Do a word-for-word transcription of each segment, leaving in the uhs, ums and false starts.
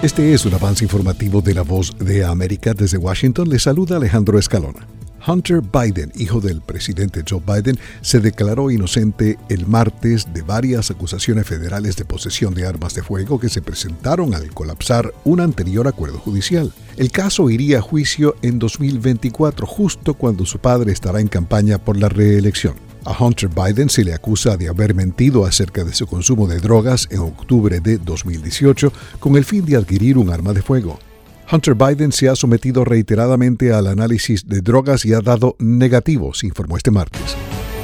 Este es un avance informativo de La Voz de América. Desde Washington le saluda Alejandro Escalona. Hunter Biden, hijo del presidente Joe Biden, se declaró inocente el martes de varias acusaciones federales de posesión de armas de fuego que se presentaron al colapsar un anterior acuerdo judicial. El caso iría a juicio en dos mil veinticuatro, justo cuando su padre estará en campaña por la reelección. A Hunter Biden se le acusa de haber mentido acerca de su consumo de drogas en octubre de dos mil dieciocho con el fin de adquirir un arma de fuego. Hunter Biden se ha sometido reiteradamente al análisis de drogas y ha dado negativos, informó este martes.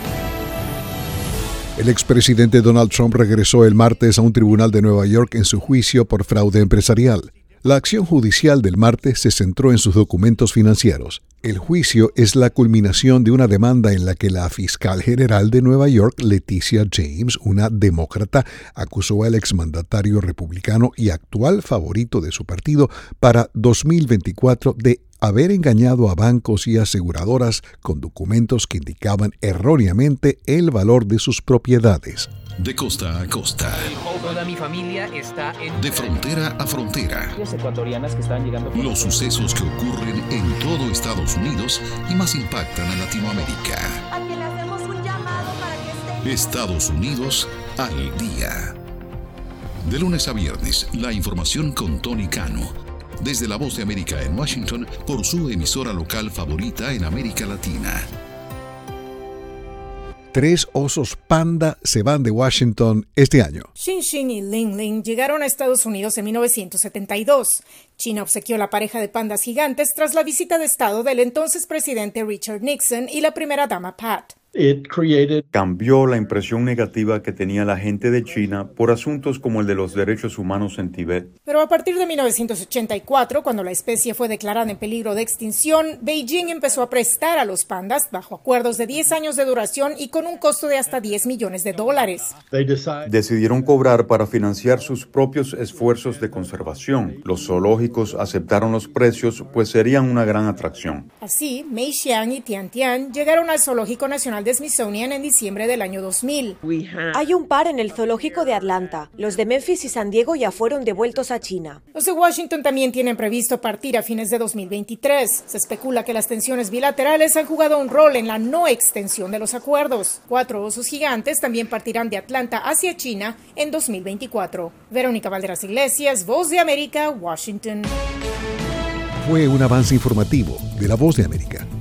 El expresidente Donald Trump regresó el martes a un tribunal de Nueva York en su juicio por fraude empresarial. La acción judicial del martes se centró en sus documentos financieros. El juicio es la culminación de una demanda en la que la fiscal general de Nueva York, Leticia James, una demócrata, acusó al exmandatario republicano y actual favorito de su partido para dos mil veinticuatro de haber engañado a bancos y aseguradoras con documentos que indicaban erróneamente el valor de sus propiedades. De costa a costa. Toda mi familia está en... De frontera a frontera. Los ecuatorianas que están llegando... Los sucesos que ocurren en todo Estados Unidos y más impactan a Latinoamérica. A quien le hacemos un llamado para que esté... Estados Unidos al día. De lunes a viernes, la información con Tony Cano. Desde La Voz de América en Washington, por su emisora local favorita en América Latina. Tres osos panda se van de Washington este año. Xin Xin y Ling Ling llegaron a Estados Unidos en mil novecientos setenta y dos. China obsequió la pareja de pandas gigantes tras la visita de Estado del entonces presidente Richard Nixon y la primera dama Pat. It created... Cambió la impresión negativa que tenía la gente de China por asuntos como el de los derechos humanos en Tibet. Pero a partir de mil novecientos ochenta y cuatro, cuando la especie fue declarada en peligro de extinción, Beijing empezó a prestar a los pandas bajo acuerdos de diez años de duración y con un costo de hasta diez millones de dólares. Decidieron cobrar para financiar sus propios esfuerzos de conservación. Los zoológicos aceptaron los precios, pues serían una gran atracción. Así, Mei Xiang y Tian Tian llegaron al Zoológico Nacional de Smithsonian en diciembre del año dos mil. Hay un par en el zoológico de Atlanta. Los de Memphis y San Diego ya fueron devueltos a China. Los de Washington también tienen previsto partir a fines de dos mil veintitrés. Se especula que las tensiones bilaterales han jugado un rol en la no extensión de los acuerdos. Cuatro osos gigantes también partirán de Atlanta hacia China en dos mil veinticuatro. Verónica Valderas Iglesias, Voz de América, Washington. Fue un avance informativo de La Voz de América.